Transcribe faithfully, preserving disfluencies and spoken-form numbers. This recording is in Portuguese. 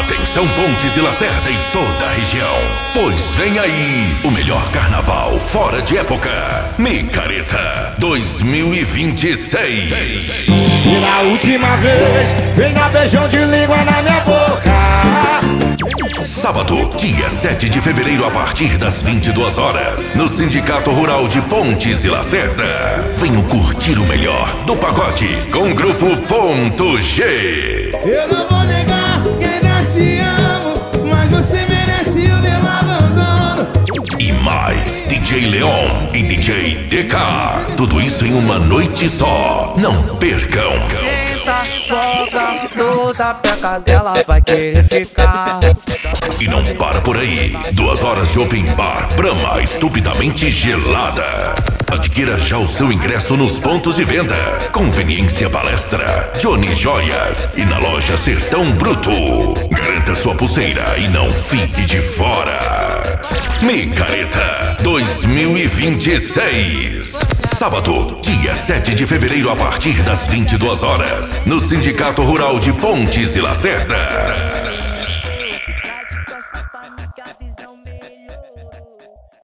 Atenção Pontes e Lacerda e toda a região, pois vem aí o melhor carnaval fora de época, Micareta dois mil e vinte e seis. Pela última vez, vem na beijão de língua na minha boca. Sábado, dia sete de fevereiro, a partir das vinte e duas horas, no Sindicato Rural de Pontes e Lacerda. Venham curtir o melhor do pagode com o grupo Ponto G. Eu não vou negar que ainda te amo, mas você merece o meu abandono. E mais D J Leon e D J D K. Tudo isso em uma noite só. Não percam. Senta, folga, toda peca dela vai querer ficar. E não para por aí. Duas horas de open bar, Brahma estupidamente gelada. Adquira já o seu ingresso nos pontos de venda. Conveniência Palestra, Johnny Joias e na loja Sertão Bruto. Garanta sua pulseira e não fique de fora. Micareta dois mil e vinte e seis. Sábado, dia sete de fevereiro, a partir das vinte e duas horas, no Sindicato Rural de Pontes e Lacerda.